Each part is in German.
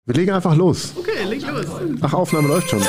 Wir legen einfach los. Okay, leg los. Ach, Aufnahme läuft schon.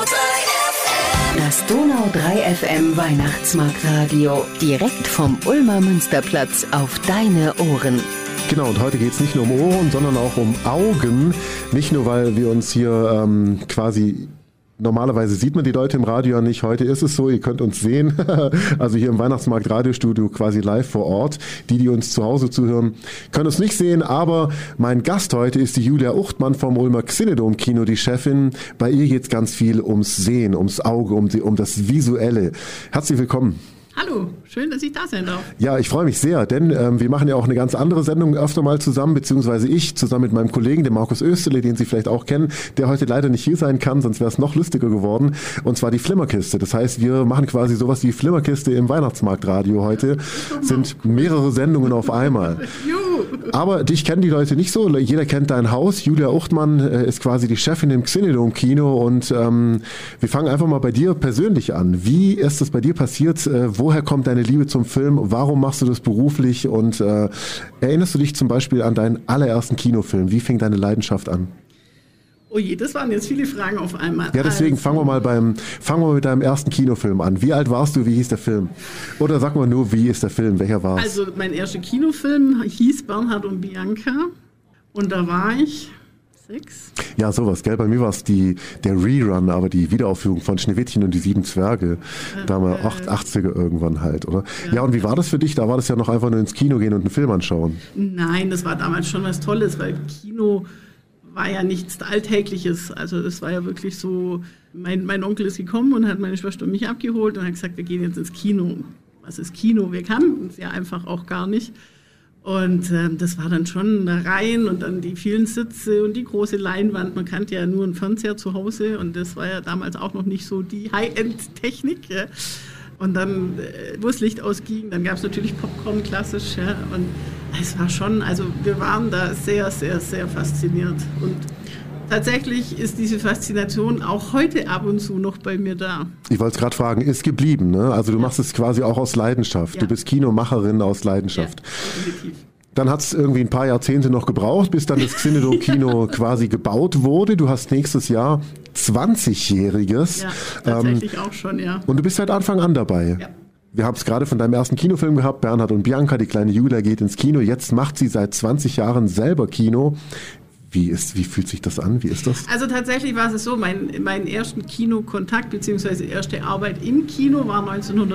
Das Donau 3 FM Weihnachtsmarktradio. Direkt vom Ulmer Münsterplatz auf deine Ohren. Genau, und heute geht es nicht nur um Ohren, sondern auch um Augen. Nicht nur, weil wir uns hier quasi... Normalerweise sieht man die Leute im Radio ja nicht. Heute ist es so, ihr könnt uns sehen. Also hier im Weihnachtsmarkt Radiostudio quasi live vor Ort. Die uns zu Hause zuhören, können uns nicht sehen. Aber mein Gast heute ist die Julia Uchtmann vom Ulmer Xenodom Kino, die Chefin. Bei ihr geht es ganz viel ums Sehen, ums Auge, um das Visuelle. Herzlich willkommen. Hallo, schön, dass ich da sein darf. Ja, ich freue mich sehr, denn wir machen ja auch eine ganz andere Sendung öfter mal zusammen, beziehungsweise ich zusammen mit meinem Kollegen, dem Markus Österle, den Sie vielleicht auch kennen, der heute leider nicht hier sein kann, sonst wäre es noch lustiger geworden, und zwar die Flimmerkiste. Das heißt, wir machen quasi sowas wie Flimmerkiste im Weihnachtsmarktradio heute. Sind mehrere Sendungen auf einmal. Aber dich kennen die Leute nicht so, jeder kennt dein Haus. Julia Uchtmann ist quasi die Chefin im Xenodom Kino und wir fangen einfach mal bei dir persönlich an. Wie ist das bei dir passiert? Woher kommt deine Liebe zum Film? Warum machst du das beruflich? Und erinnerst du dich zum Beispiel an deinen allerersten Kinofilm? Wie fing deine Leidenschaft an? Oh je, das waren jetzt viele Fragen auf einmal. Ja, deswegen fangen wir mit deinem ersten Kinofilm an. Wie alt warst du? Wie hieß der Film? Oder sag mal nur, wie ist der Film? Welcher war es? Also mein erster Kinofilm hieß Bernhard und Bianca und da war ich 6. Ja, sowas, gell? Bei mir war es der Rerun, aber die Wiederaufführung von Schneewittchen und die 7 Zwerge. Damals 80er irgendwann halt, oder? Ja, und wie war das für dich? Da war das ja noch einfach nur ins Kino gehen und einen Film anschauen. Nein, das war damals schon was Tolles, weil Kino war ja nichts Alltägliches. Also das war ja wirklich so, mein Onkel ist gekommen und hat meine Schwester und mich abgeholt und hat gesagt, wir gehen jetzt ins Kino. Was ist Kino? Wir kannten es ja einfach auch gar nicht. Und das war dann schon da rein und dann die vielen Sitze und die große Leinwand. Man kannte ja nur einen Fernseher zu Hause und das war ja damals auch noch nicht so die High-End-Technik. Ja. Und dann, wo das Licht ausging, dann gab es natürlich Popcorn, klassisch. Ja. Und es war schon, also wir waren da sehr, sehr, sehr fasziniert. Und tatsächlich ist diese Faszination auch heute ab und zu noch bei mir da. Ich wollte es gerade fragen, ist geblieben, ne? Also du machst es quasi auch aus Leidenschaft. Ja. Du bist Kinomacherin aus Leidenschaft. Ja, definitiv. Dann hat es irgendwie ein paar Jahrzehnte noch gebraucht, bis dann das Xenodom Kino quasi gebaut wurde. Du hast nächstes Jahr 20-Jähriges. Ja, tatsächlich auch schon, ja. Und du bist seit Anfang an dabei. Ja. Wir haben es gerade von deinem ersten Kinofilm gehabt, Bernhard und Bianca, die kleine Julia geht ins Kino. Jetzt macht sie seit 20 Jahren selber Kino. Wie fühlt sich das an? Wie ist das? Also tatsächlich war es so, mein ersten Kinokontakt bzw. erste Arbeit im Kino war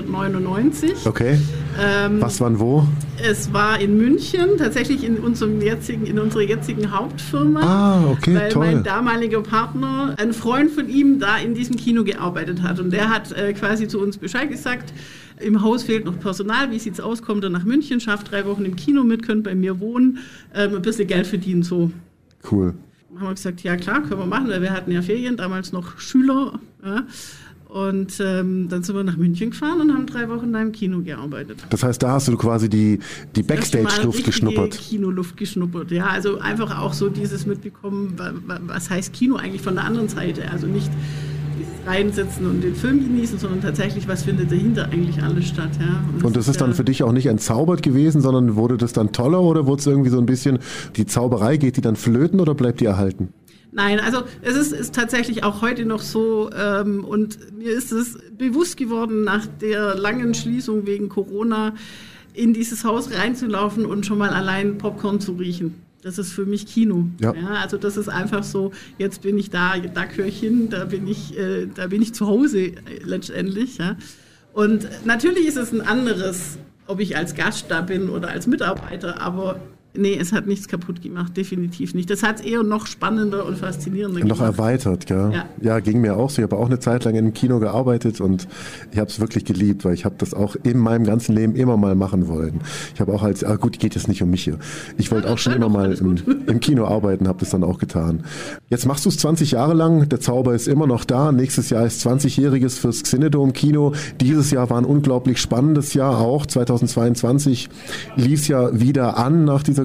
1999. Okay. Was, wann, wo? Es war in München, tatsächlich in unserer jetzigen Hauptfirma. Ah, okay, weil toll. Mein damaliger Partner, ein Freund von ihm, da in diesem Kino gearbeitet hat. Und der hat quasi zu uns Bescheid gesagt, im Haus fehlt noch Personal, wie sieht's aus? Kommt er nach München, schafft 3 Wochen im Kino mit, könnt bei mir wohnen, ein bisschen Geld verdienen, so. Cool. Dann haben wir gesagt, ja klar, können wir machen, weil wir hatten ja Ferien, damals noch Schüler. Ja. Und dann sind wir nach München gefahren und haben 3 Wochen da im Kino gearbeitet. Das heißt, da hast du quasi die Backstage-Luft geschnuppert. Kinoluft geschnuppert, ja. Also einfach auch so dieses mitbekommen, was heißt Kino eigentlich von der anderen Seite. Also nicht reinsitzen und den Film genießen, sondern tatsächlich, was findet dahinter eigentlich alles statt. Ja? Und das ist dann für dich auch nicht entzaubert gewesen, sondern wurde das dann toller oder wurde es irgendwie so ein bisschen, die Zauberei, geht die dann flöten oder bleibt die erhalten? Nein, also es ist tatsächlich auch heute noch so und mir ist es bewusst geworden, nach der langen Schließung wegen Corona in dieses Haus reinzulaufen und schon mal allein Popcorn zu riechen. Das ist für mich Kino. Ja. Ja, also das ist einfach so, jetzt bin ich da gehöre ich hin, da bin ich zu Hause letztendlich. Ja. Und natürlich ist es ein anderes, ob ich als Gast da bin oder als Mitarbeiter, aber nee, es hat nichts kaputt gemacht, definitiv nicht. Das hat es eher noch spannender und faszinierender gemacht. Noch erweitert, gell? Ja, ging mir auch so. Ich habe auch eine Zeit lang im Kino gearbeitet und ich habe es wirklich geliebt, weil ich habe das auch in meinem ganzen Leben immer mal machen wollen. Ich habe auch gut, geht jetzt nicht um mich hier. Ich wollte auch schon immer mal im Kino arbeiten, habe das dann auch getan. Jetzt machst du es 20 Jahre lang, der Zauber ist immer noch da. Nächstes Jahr ist 20-Jähriges fürs Xenodom Kino. Dieses Jahr war ein unglaublich spannendes Jahr auch. 2022 lief es ja wieder an nach dieser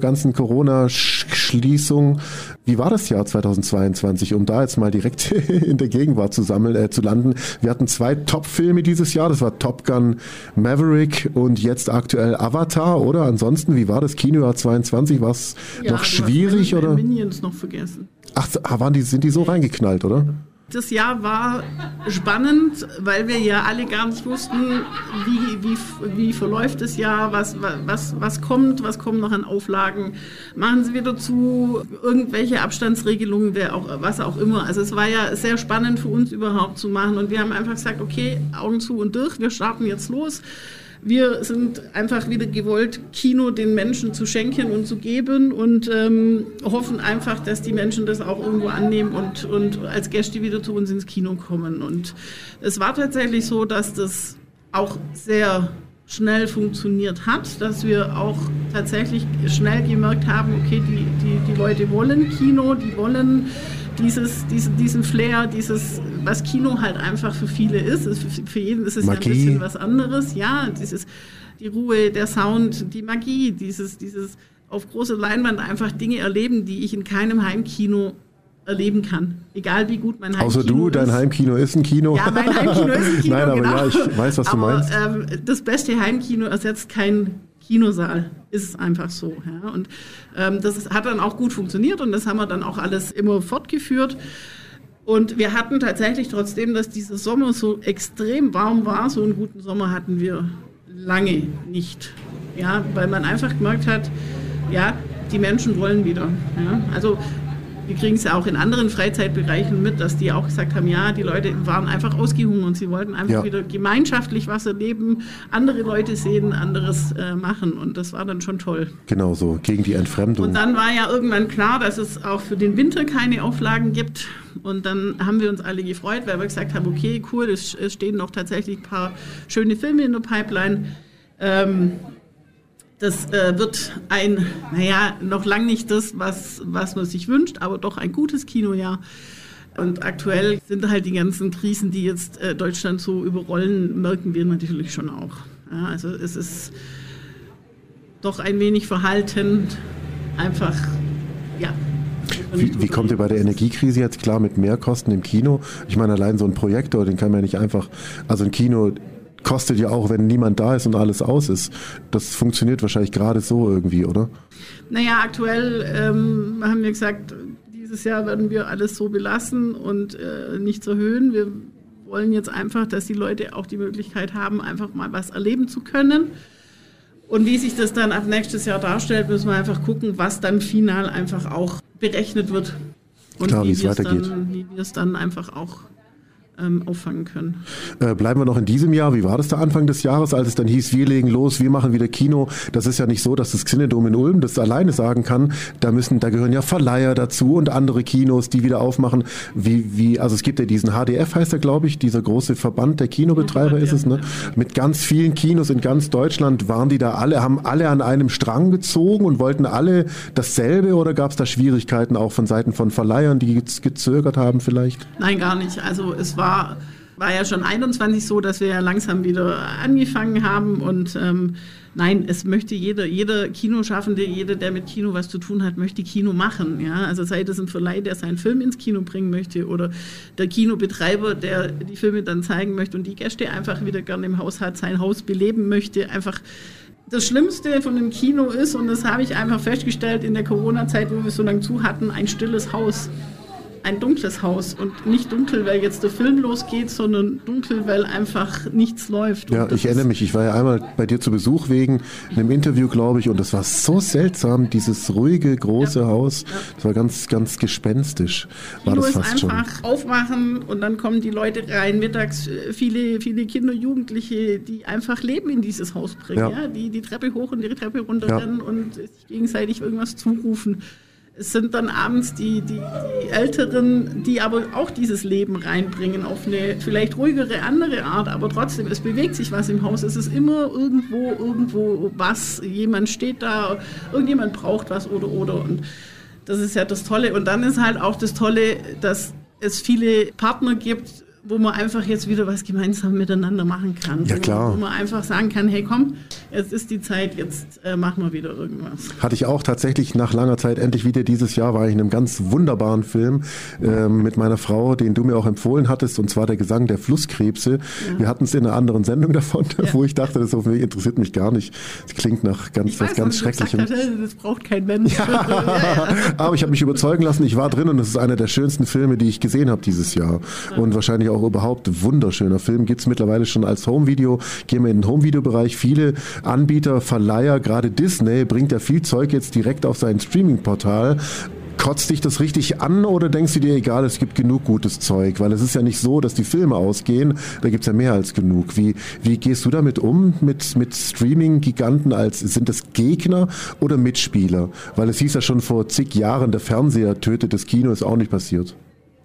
ganzen Corona-Schließung. Wie war das Jahr 2022, um da jetzt mal direkt in der Gegenwart zu landen? Wir hatten 2 Top-Filme dieses Jahr, das war Top Gun Maverick und jetzt aktuell Avatar, oder? Ansonsten, wie war das Kinojahr 22? War es noch schwierig, oder? Minions noch vergessen. Ach, sind die so reingeknallt, oder? Das Jahr war spannend, weil wir ja alle gar nicht wussten, wie verläuft das Jahr, was kommt noch an Auflagen, machen sie wieder zu, irgendwelche Abstandsregelungen, was auch immer. Also es war ja sehr spannend für uns überhaupt zu machen und wir haben einfach gesagt, okay, Augen zu und durch, wir starten jetzt los. Wir sind einfach wieder gewollt, Kino den Menschen zu schenken und zu geben und hoffen einfach, dass die Menschen das auch irgendwo annehmen und als Gäste wieder zu uns ins Kino kommen. Und es war tatsächlich so, dass das auch sehr schnell funktioniert hat, dass wir auch tatsächlich schnell gemerkt haben, okay, die Leute wollen Kino, die wollen diesen Flair, was Kino halt einfach für viele ist. Für jeden ist es ja ein bisschen was anderes. Ja, die Ruhe, der Sound, die Magie, dieses auf großer Leinwand einfach Dinge erleben, die ich in keinem Heimkino erleben kann. Egal wie gut mein Heimkino ist. Außer du, dein Heimkino ist ein Kino. Ja, mein Heimkino ist ein Kino, Nein, aber genau. ja, ich weiß, was du meinst. Das beste Heimkino ersetzt kein Kinosaal, ist es einfach so. Ja. Und das hat dann auch gut funktioniert und das haben wir dann auch alles immer fortgeführt. Und wir hatten tatsächlich trotzdem, dass dieser Sommer so extrem warm war, so einen guten Sommer hatten wir lange nicht. Ja, weil man einfach gemerkt hat, ja, die Menschen wollen wieder. Ja. Also wir kriegen es ja auch in anderen Freizeitbereichen mit, dass die auch gesagt haben, ja, die Leute waren einfach ausgehungert und sie wollten einfach wieder gemeinschaftlich was erleben, andere Leute sehen, anderes machen und das war dann schon toll. Genau so, gegen die Entfremdung. Und dann war ja irgendwann klar, dass es auch für den Winter keine Auflagen gibt und dann haben wir uns alle gefreut, weil wir gesagt haben, okay, cool, es stehen noch tatsächlich ein paar schöne Filme in der Pipeline. Das wird noch lang nicht das, was man sich wünscht, aber doch ein gutes Kinojahr. Und aktuell sind halt die ganzen Krisen, die jetzt Deutschland so überrollen, merken wir natürlich schon auch. Ja, also es ist doch ein wenig verhalten, einfach, ja. Wie kommt ihr bei der Energiekrise jetzt klar mit Mehrkosten im Kino? Ich meine, allein so ein Projektor, den kann man ja nicht einfach, also ein Kino kostet ja auch, wenn niemand da ist und alles aus ist. Das funktioniert wahrscheinlich gerade so irgendwie, oder? Naja, aktuell haben wir gesagt, dieses Jahr werden wir alles so belassen und nichts erhöhen. Wir wollen jetzt einfach, dass die Leute auch die Möglichkeit haben, einfach mal was erleben zu können. Und wie sich das dann ab nächstes Jahr darstellt, müssen wir einfach gucken, was dann final einfach auch berechnet wird. Und klar, wie es weitergeht. Wie wir es dann einfach auch auffangen können. Bleiben wir noch in diesem Jahr. Wie war das da Anfang des Jahres, als es dann hieß, wir legen los, wir machen wieder Kino? Das ist ja nicht so, dass das Cinedom in Ulm das alleine sagen kann. Da gehören ja Verleiher dazu und andere Kinos, die wieder aufmachen. Also es gibt ja diesen HDF, heißt er, glaube ich, dieser große Verband der Kinobetreiber ist es, ne? Mit ganz vielen Kinos in ganz Deutschland waren die da haben alle an einem Strang gezogen und wollten alle dasselbe oder gab es da Schwierigkeiten auch von Seiten von Verleihern, die gezögert haben vielleicht? Nein, gar nicht. Also es war ja schon 21 so, dass wir ja langsam wieder angefangen haben und nein, es möchte jeder Kinoschaffende, jeder, der mit Kino was zu tun hat, möchte Kino machen. Ja? Also sei das ein Verleih, der seinen Film ins Kino bringen möchte oder der Kinobetreiber, der die Filme dann zeigen möchte und die Gäste einfach wieder gerne im Haus hat, sein Haus beleben möchte. Einfach das Schlimmste von einem Kino ist, und das habe ich einfach festgestellt in der Corona-Zeit, wo wir so lange zu hatten, ein stilles Haus. Ein dunkles Haus und nicht dunkel, weil jetzt der Film losgeht, sondern dunkel, weil einfach nichts läuft. Ja, ich erinnere mich, ich war ja einmal bei dir zu Besuch wegen einem Interview, glaube ich, und das war so seltsam, dieses ruhige, große Haus. Das war ganz, ganz gespenstisch. War das fast schon. Einfach aufmachen und dann kommen die Leute rein, mittags viele Kinder, Jugendliche, die einfach Leben in dieses Haus bringen, ja. Die Treppe hoch und die Treppe runter rennen und sich gegenseitig irgendwas zurufen. Es sind dann abends die Älteren, die aber auch dieses Leben reinbringen auf eine vielleicht ruhigere, andere Art, aber trotzdem, es bewegt sich was im Haus. Es ist immer irgendwo was. Jemand steht da, irgendjemand braucht was oder. Und das ist ja das Tolle. Und dann ist halt auch das Tolle, dass es viele Partner gibt, wo man einfach jetzt wieder was gemeinsam miteinander machen kann. Ja, klar. Wo man einfach sagen kann, hey komm, jetzt ist die Zeit, jetzt machen wir wieder irgendwas. Hatte ich auch tatsächlich nach langer Zeit endlich wieder dieses Jahr, war ich in einem ganz wunderbaren Film mit meiner Frau, den du mir auch empfohlen hattest, und zwar der Gesang der Flusskrebse. Ja. Wir hatten es in einer anderen Sendung davon, wo ich dachte, das interessiert mich gar nicht. Das klingt nach was ganz Schrecklichem. Das braucht kein Mensch. Ja. Aber ich habe mich überzeugen lassen, ich war drin und es ist einer der schönsten Filme, die ich gesehen habe dieses Jahr. Und wahrscheinlich auch überhaupt wunderschöner Film. Gibt es mittlerweile schon als Home-Video. Gehen wir in den Home-Video-Bereich. Viele Anbieter, Verleiher, gerade Disney bringt ja viel Zeug jetzt direkt auf sein Streaming-Portal. Kotzt dich das richtig an oder denkst du dir, egal, es gibt genug gutes Zeug? Weil es ist ja nicht so, dass die Filme ausgehen, da gibt es ja mehr als genug. Wie gehst du damit um, mit Streaming-Giganten sind das Gegner oder Mitspieler? Weil es hieß ja schon vor zig Jahren, der Fernseher tötet das Kino, ist auch nicht passiert.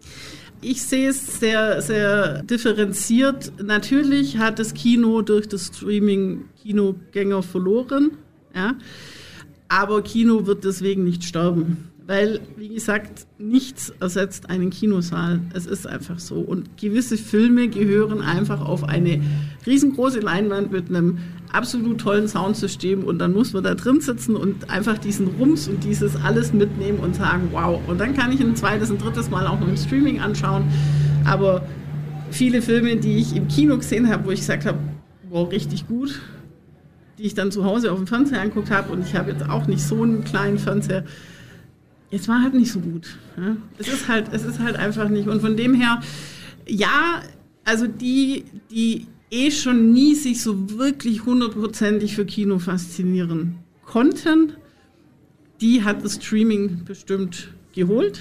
Ich sehe es sehr, sehr differenziert. Natürlich hat das Kino durch das Streaming Kinogänger verloren, ja? Aber Kino wird deswegen nicht sterben. Weil, wie gesagt, nichts ersetzt einen Kinosaal. Es ist einfach so. Und gewisse Filme gehören einfach auf eine riesengroße Leinwand mit einem absolut tollen Soundsystem. Und dann muss man da drin sitzen und einfach diesen Rums und dieses alles mitnehmen und sagen, wow. Und dann kann ich ein zweites, ein drittes Mal auch noch im Streaming anschauen. Aber viele Filme, die ich im Kino gesehen habe, wo ich gesagt habe, wow, richtig gut, die ich dann zu Hause auf dem Fernseher angeguckt habe, und ich habe jetzt auch nicht so einen kleinen Fernseher, es war halt nicht so gut. Ja? Es ist halt einfach nicht. Und von dem her, ja, also die schon nie sich so wirklich 100%ig für Kino faszinieren konnten, die hat das Streaming bestimmt geholt.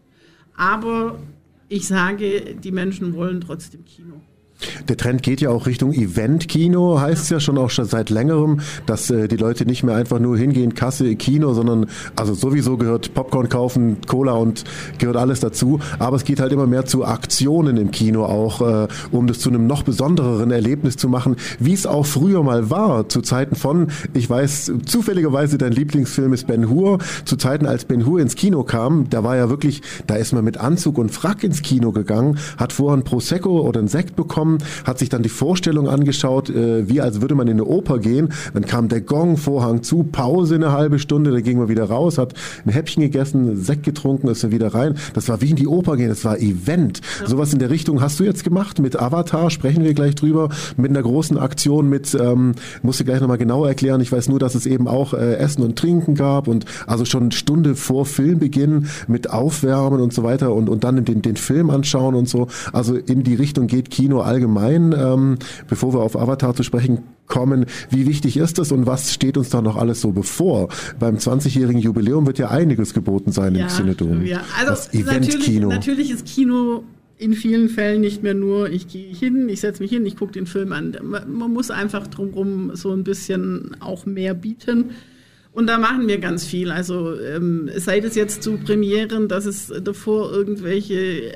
Aber ich sage, die Menschen wollen trotzdem Kino. Der Trend geht ja auch Richtung Event-Kino, heißt es ja schon auch schon seit längerem, dass die Leute nicht mehr einfach nur hingehen, Kasse, Kino, sondern also sowieso gehört Popcorn kaufen, Cola und gehört alles dazu. Aber es geht halt immer mehr zu Aktionen im Kino auch, um das zu einem noch besondereren Erlebnis zu machen, wie es auch früher mal war, zu Zeiten von, ich weiß, zufälligerweise dein Lieblingsfilm ist Ben-Hur, zu Zeiten als Ben-Hur ins Kino kam, da war ja wirklich, da ist man mit Anzug und Frack ins Kino gegangen, hat vorher ein Prosecco oder ein Sekt bekommen, hat sich dann die Vorstellung angeschaut, wie als würde man in eine Oper gehen. Dann kam der Gong, Vorhang zu, Pause eine halbe Stunde, dann ging man wieder raus, hat ein Häppchen gegessen, Sekt getrunken, ist dann wieder rein. Das war wie in die Oper gehen, das war Event. Ja. Sowas in der Richtung hast du jetzt gemacht mit Avatar, sprechen wir gleich drüber, mit einer großen Aktion mit, musst du gleich nochmal genau erklären, ich weiß nur, dass es eben auch Essen und Trinken gab und also schon eine Stunde vor Filmbeginn mit Aufwärmen und so weiter und dann den Film anschauen und so. Also in die Richtung geht Kino allgemein, bevor wir auf Avatar zu sprechen kommen. Wie wichtig ist das und was steht uns da noch alles so bevor? Beim 20-jährigen Jubiläum wird ja einiges geboten sein im Cinedom. Ja, also das Event-Kino. Natürlich ist Kino in vielen Fällen nicht mehr nur, ich gehe hin, ich setze mich hin, ich gucke den Film an. Man muss einfach drumherum so ein bisschen auch mehr bieten. Und da machen wir ganz viel. Also sei das jetzt zu Premieren, dass es davor irgendwelche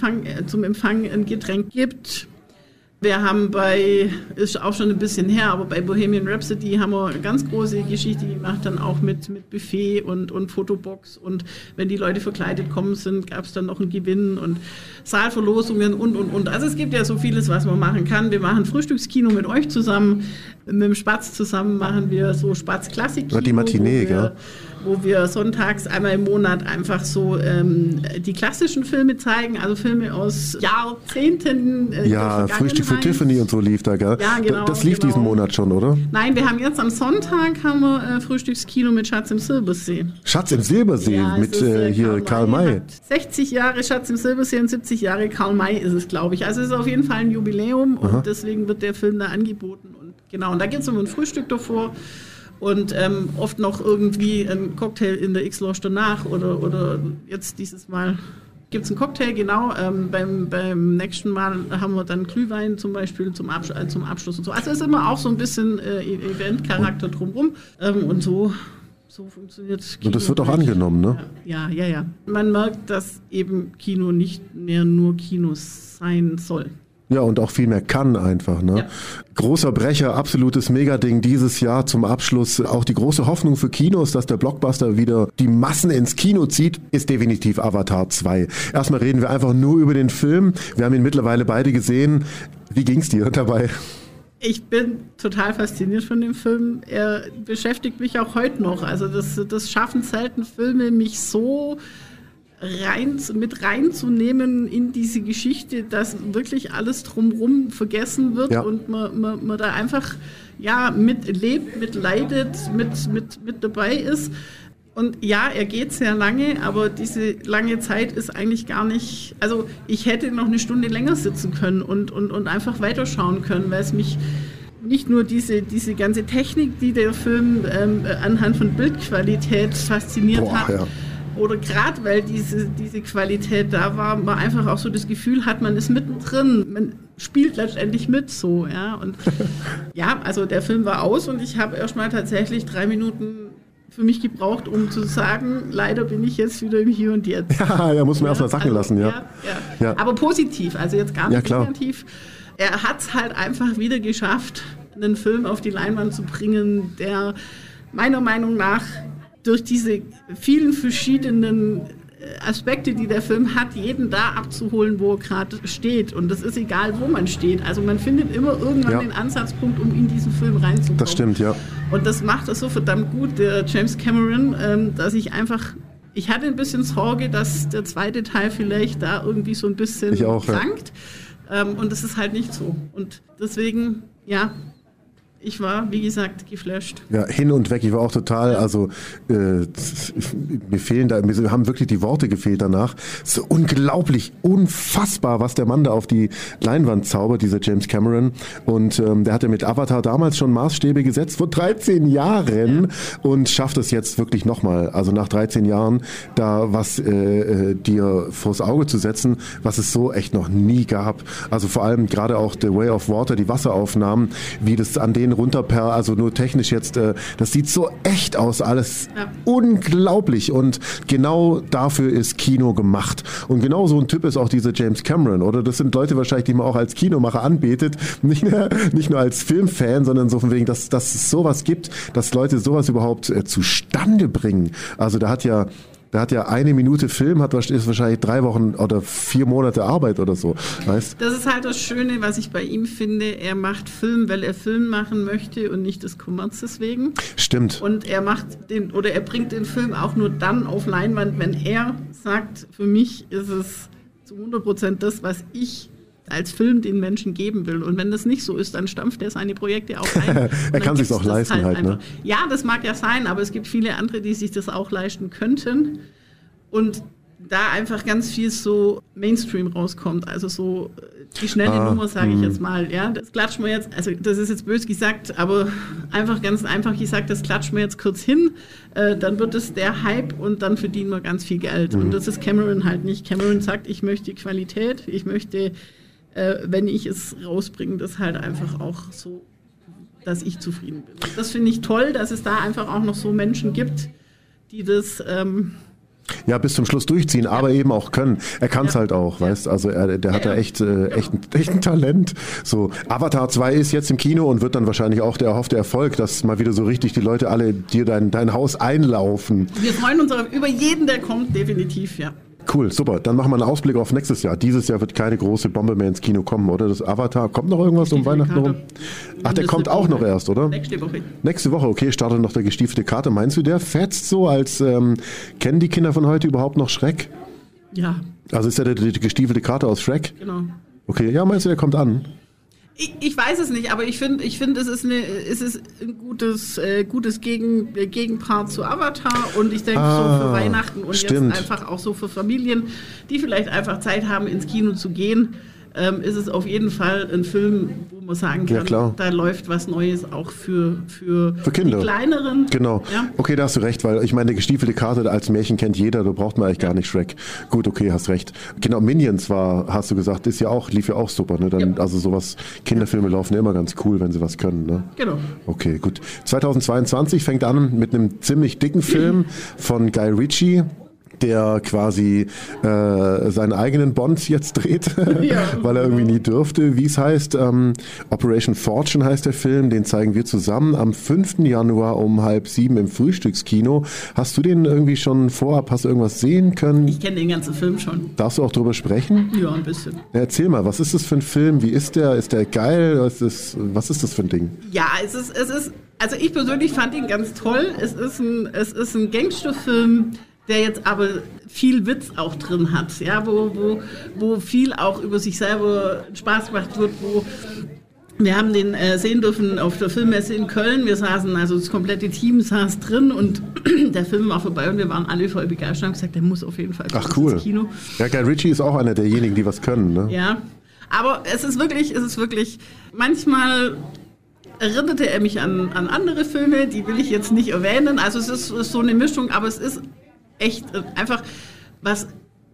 zum Empfang ein Getränk gibt. Wir haben ist auch schon ein bisschen her, aber bei Bohemian Rhapsody haben wir eine ganz große Geschichte gemacht, dann auch mit Buffet und Fotobox. Und wenn die Leute verkleidet kommen sind, gab es dann noch einen Gewinn und Saalverlosungen und. Also es gibt ja so vieles, was man machen kann. Wir machen Frühstückskino mit euch zusammen. Mit dem Spatz zusammen machen wir so Spatz-Klassik-Kino. Die Matinee, gell? Wo wir sonntags einmal im Monat einfach so die klassischen Filme zeigen, also Filme aus Jahrzehnten. Ja, Frühstück für Tiffany und so lief da, gell? Ja, genau. Das lief diesen Monat schon, oder? Nein, wir haben jetzt am Sonntag Frühstückskino mit Schatz im Silbersee. Schatz im Silbersee, ja, mit hier Karl May. 60 Jahre Schatz im Silbersee und 70 Jahre Karl May ist es, glaube ich. Also es ist auf jeden Fall ein Jubiläum und deswegen wird der Film da angeboten. Und genau, und da geht es um ein Frühstück davor. Und oft noch irgendwie ein Cocktail in der X-Lounge danach oder jetzt dieses Mal gibt es einen Cocktail, genau. Beim nächsten Mal haben wir dann Glühwein zum Beispiel zum Abschluss und so. Also es ist immer auch so ein bisschen Event-Charakter drumherum und so funktioniert Kino. Und das wird auch angenommen, ne? Ja. Man merkt, dass eben Kino nicht mehr nur Kino sein soll. Ja, und auch viel mehr kann einfach. Ne? Ja. Großer Brecher, absolutes Megading dieses Jahr zum Abschluss. Auch die große Hoffnung für Kinos, dass der Blockbuster wieder die Massen ins Kino zieht, ist definitiv Avatar 2. Erstmal reden wir einfach nur über den Film. Wir haben ihn mittlerweile beide gesehen. Wie ging's dir dabei? Ich bin total fasziniert von dem Film. Er beschäftigt mich auch heute noch. Also das schaffen selten Filme, mich so mit reinzunehmen in diese Geschichte, dass wirklich alles drumherum vergessen wird und man da einfach mitlebt, mitleidet, mit dabei ist. Und ja, er geht sehr lange, aber diese lange Zeit ist eigentlich gar nicht, also ich hätte noch eine Stunde länger sitzen können und einfach weiterschauen können, weil es mich nicht nur diese ganze Technik, die der Film anhand von Bildqualität fasziniert hat, oder gerade weil diese Qualität da war, man einfach auch so das Gefühl hat, man ist mittendrin, man spielt letztendlich mit so, ja. Und ja, also der Film war aus und ich habe erstmal tatsächlich 3 Minuten für mich gebraucht, um zu sagen, leider bin ich jetzt wieder im Hier und Jetzt. Ja, muss man erstmal sacken lassen, ja. Aber positiv, also jetzt gar nicht negativ. Er hat es halt einfach wieder geschafft, einen Film auf die Leinwand zu bringen, der meiner Meinung nach durch diese vielen verschiedenen Aspekte, die der Film hat, jeden da abzuholen, wo er gerade steht. Und das ist egal, wo man steht. Also man findet immer irgendwann den Ansatzpunkt, um in diesen Film reinzukommen. Das stimmt, ja. Und das macht er so verdammt gut, der James Cameron, dass ich hatte ein bisschen Sorge, dass der zweite Teil vielleicht da irgendwie so ein bisschen krankt. Und das ist halt nicht so. Und deswegen, ich war, wie gesagt, geflasht. Ja, hin und weg. Ich war auch total, also mir haben wirklich die Worte gefehlt danach. So unglaublich, unfassbar, was der Mann da auf die Leinwand zaubert, dieser James Cameron. Und der hat ja mit Avatar damals schon Maßstäbe gesetzt, vor 13 Jahren und schafft es jetzt wirklich nochmal, also nach 13 Jahren, da was dir vors Auge zu setzen, was es so echt noch nie gab. Also vor allem gerade auch The Way of Water, die Wasseraufnahmen, wie das an den also nur technisch jetzt, das sieht so echt aus, alles unglaublich und genau dafür ist Kino gemacht. Und genau so ein Typ ist auch dieser James Cameron, oder? Das sind Leute wahrscheinlich, die man auch als Kinomacher anbetet, nicht nur als Filmfan, sondern so von wegen, dass es sowas gibt, dass Leute sowas überhaupt zustande bringen. Also da hat ja 1 Minute Film, ist wahrscheinlich 3 Wochen oder 4 Monate Arbeit oder so. Weißt? Das ist halt das Schöne, was ich bei ihm finde. Er macht Film, weil er Film machen möchte und nicht des Kommerz deswegen. Stimmt. Und er bringt den Film auch nur dann auf Leinwand, wenn er sagt, für mich ist es zu 100% das, was ich als Film den Menschen geben will. Und wenn das nicht so ist, dann stampft er seine Projekte auch ein. Er kann sich auch leisten halt, ne? Ja, das mag ja sein, aber es gibt viele andere, die sich das auch leisten könnten. Und da einfach ganz viel so Mainstream rauskommt, also so die schnelle Nummer, sage ich jetzt mal. Ja, das klatschen wir jetzt, also das ist jetzt böse gesagt, aber ganz einfach gesagt, das klatschen wir jetzt kurz hin, dann wird es der Hype und dann verdienen wir ganz viel Geld. Und das ist Cameron halt nicht. Cameron sagt, ich möchte Qualität, ich möchte wenn ich es rausbringe, das halt einfach auch so, dass ich zufrieden bin. Das finde ich toll, dass es da einfach auch noch so Menschen gibt, die das bis zum Schluss durchziehen, aber eben auch können. Er kann es halt auch, weißt, also der hat da echt ein Talent. So, Avatar 2 ist jetzt im Kino und wird dann wahrscheinlich auch der erhoffte Erfolg, dass mal wieder so richtig die Leute alle dir dein Haus einlaufen. Wir freuen uns über jeden, der kommt, definitiv, ja. Cool, super. Dann machen wir einen Ausblick auf nächstes Jahr. Dieses Jahr wird keine große Bombe mehr ins Kino kommen, oder? Das Avatar, kommt noch irgendwas um Weihnachten rum? Ach, der kommt auch noch erst, oder? Nächste Woche. Nächste Woche, okay, startet noch der gestiefelte Kater. Meinst du, der fetzt so, als kennen die Kinder von heute überhaupt noch Schreck? Ja. Also ist der gestiefelte Kater aus Shrek? Genau. Okay, ja, meinst du, der kommt an? Ich weiß es nicht, aber ich finde, es ist ein gutes Gegenpart zu Avatar und ich denke so für Weihnachten und stimmt. Jetzt einfach auch so für Familien, die vielleicht einfach Zeit haben, ins Kino zu gehen, ist es auf jeden Fall ein Film, wo man sagen kann, da läuft was Neues auch für Kinder. Die Kleineren. Genau. Ja? Okay, da hast du recht, weil ich meine, gestiefelte Kater als Märchen kennt jeder, da braucht man eigentlich gar nicht Shrek. Gut, okay, hast recht. Genau, Minions hast du gesagt, lief ja auch super. Ne? Dann, also sowas, Kinderfilme laufen ja immer ganz cool, wenn sie was können. Ne? Genau. Okay, gut. 2022 fängt an mit einem ziemlich dicken Film von Guy Ritchie. der quasi seinen eigenen Bond jetzt dreht, weil er irgendwie nie dürfte. Wie es heißt, Operation Fortune heißt der Film, den zeigen wir zusammen am 5. Januar um 6:30 im Frühstückskino. Hast du den irgendwie schon vorab, hast du irgendwas sehen können? Ich kenne den ganzen Film schon. Darfst du auch drüber sprechen? Ja, ein bisschen. Ja, erzähl mal, was ist das für ein Film? Wie ist der? Ist der geil? Was ist das für ein Ding? Ja, es ist, also ich persönlich fand ihn ganz toll. Es ist ein Gangsterfilm, der jetzt aber viel Witz auch drin hat, ja, wo viel auch über sich selber Spaß gemacht wird, wir haben den sehen dürfen auf der Filmmesse in Köln. Wir saßen, also das komplette Team saß drin und der Film war vorbei und wir waren alle voll begeistert und haben gesagt, der muss auf jeden Fall ins Kino. Ja, Guy Ritchie ist auch einer derjenigen, die was können, ne? Ja, aber es ist wirklich, manchmal erinnerte er mich an andere Filme, die will ich jetzt nicht erwähnen. Also es ist so eine Mischung, aber es ist echt einfach was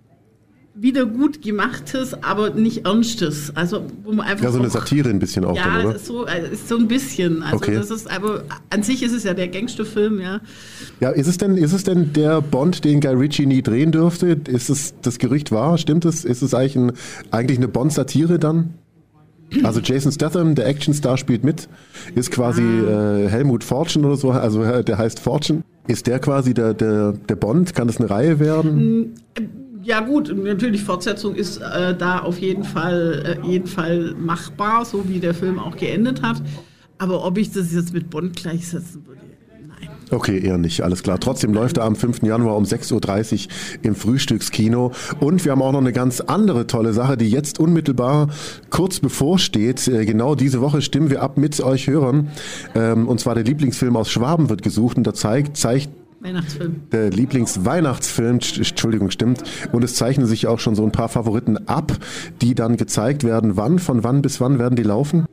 wieder gut gemachtes, aber nicht ernstes. Also wo man einfach so eine Satire ein bisschen auch, ja, dann, oder? Ja, ist so ein bisschen. Also okay. Das ist, aber an sich ist es ja der Gangsterfilm, ja. Ja, ist es denn der Bond, den Guy Ritchie nie drehen dürfte? Ist es das Gerücht wahr? Stimmt es? Ist es eigentlich eine Bond-Satire dann? Also Jason Statham, der Actionstar, spielt mit, ist quasi Helmut Fortune oder so, also der heißt Fortune. Ist der quasi der Bond? Kann das eine Reihe werden? Ja gut, natürlich Fortsetzung ist da auf jeden Fall machbar, so wie der Film auch geendet hat. Aber ob ich das jetzt mit Bond gleichsetzen würde, nein. Okay, eher nicht, alles klar. Trotzdem läuft er am 5. Januar um 6:30 Uhr im Frühstückskino. Und wir haben auch noch eine ganz andere tolle Sache, die jetzt unmittelbar kurz bevorsteht. Genau diese Woche stimmen wir ab mit euch Hörern. Und zwar der Lieblingsfilm aus Schwaben wird gesucht und da zeigt Weihnachtsfilm. Der Lieblingsweihnachtsfilm, Entschuldigung, stimmt. Und es zeichnen sich auch schon so ein paar Favoriten ab, die dann gezeigt werden. Von wann bis wann werden die laufen?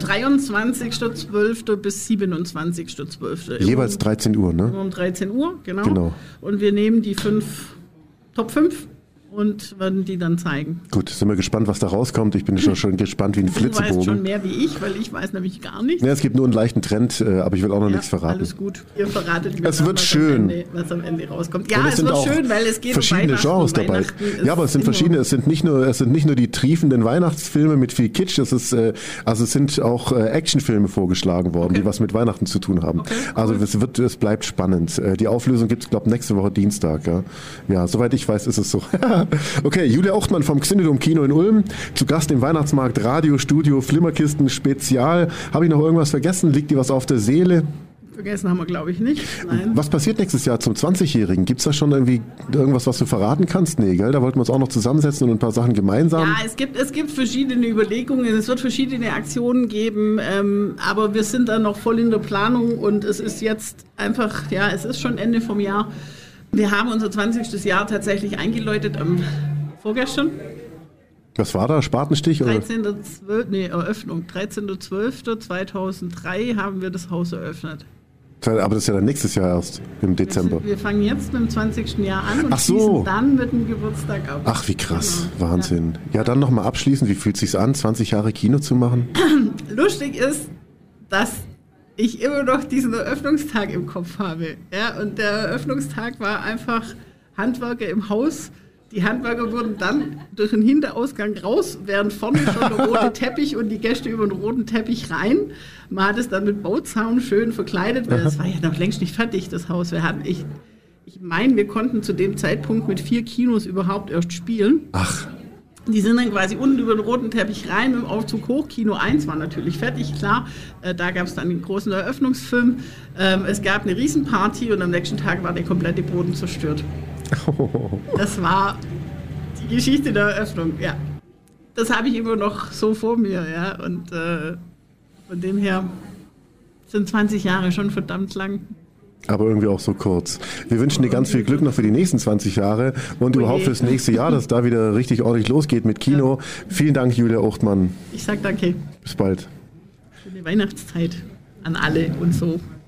23.12. bis 27.12. Jeweils 13 Uhr, ne? Um 13 Uhr, genau. Und wir nehmen die Top 5 und werden die dann zeigen. Gut, sind wir gespannt, was da rauskommt. Ich bin schon gespannt wie ein Flitzebogen. Du weißt schon mehr wie ich, weil ich weiß nämlich gar nichts. Ja, es gibt nur einen leichten Trend, aber ich will auch noch nichts verraten. Alles gut. Ihr verratet mir, es wird schön. Was am Ende rauskommt. Ja, es wird schön, weil es geht verschiedene um Genres dabei. Ja, aber es sind verschiedene. Es sind nicht nur die triefenden Weihnachtsfilme mit viel Kitsch. Es sind auch Actionfilme vorgeschlagen worden, die was mit Weihnachten zu tun haben. Okay, cool. Also es bleibt spannend. Die Auflösung gibt es, glaube ich, nächste Woche Dienstag. Ja, soweit ich weiß, ist es so. Okay, Julia Ochtmann vom Xynodom Kino in Ulm, zu Gast im Weihnachtsmarkt Radiostudio Flimmerkisten Spezial. Habe ich noch irgendwas vergessen? Liegt dir was auf der Seele? Vergessen haben wir, glaube ich, nicht. Nein. Was passiert nächstes Jahr zum 20-Jährigen? Gibt es da schon irgendwie irgendwas, was du verraten kannst? Nee, gell? Da wollten wir uns auch noch zusammensetzen und ein paar Sachen gemeinsam. Ja, es gibt verschiedene Überlegungen, es wird verschiedene Aktionen geben, aber wir sind da noch voll in der Planung und es ist jetzt einfach, ja, es ist schon Ende vom Jahr. Wir haben unser 20. Jahr tatsächlich eingeläutet vorgestern. Was war da? Spatenstich? Eröffnung. 13.12.2003 haben wir das Haus eröffnet. Aber das ist ja dann nächstes Jahr erst, im Dezember. Wir fangen jetzt mit dem 20. Jahr an und schließen dann mit dem Geburtstag ab. Ach, wie krass. Genau. Wahnsinn. Ja, dann nochmal abschließend. Wie fühlt es sich an, 20 Jahre Kino zu machen? Lustig ist, dass ich immer noch diesen Eröffnungstag im Kopf habe. Ja, und der Eröffnungstag war einfach Handwerker im Haus. Die Handwerker wurden dann durch den Hinterausgang raus, während vorne schon der rote Teppich und die Gäste über den roten Teppich rein. Man hat es dann mit Bauzaun schön verkleidet, weil es war ja noch längst nicht fertig, das Haus. Ich meine, wir konnten zu dem Zeitpunkt mit 4 Kinos überhaupt erst spielen. Ach. Die sind dann quasi unten über den roten Teppich rein, mit dem Aufzug hoch. Kino 1 war natürlich fertig, klar. Da gab es dann den großen Eröffnungsfilm. Es gab eine Riesenparty und am nächsten Tag war der komplette Boden zerstört. Das war die Geschichte der Eröffnung, ja. Das habe ich immer noch so vor mir, ja. Und von dem her sind 20 Jahre schon verdammt lang. Aber irgendwie auch so kurz. Wir wünschen dir ganz viel Glück noch für die nächsten 20 Jahre und überhaupt fürs nächste Jahr, dass da wieder richtig ordentlich losgeht mit Kino. Ja. Vielen Dank, Julia Ochtmann. Ich sag danke. Bis bald. Schöne Weihnachtszeit an alle und so.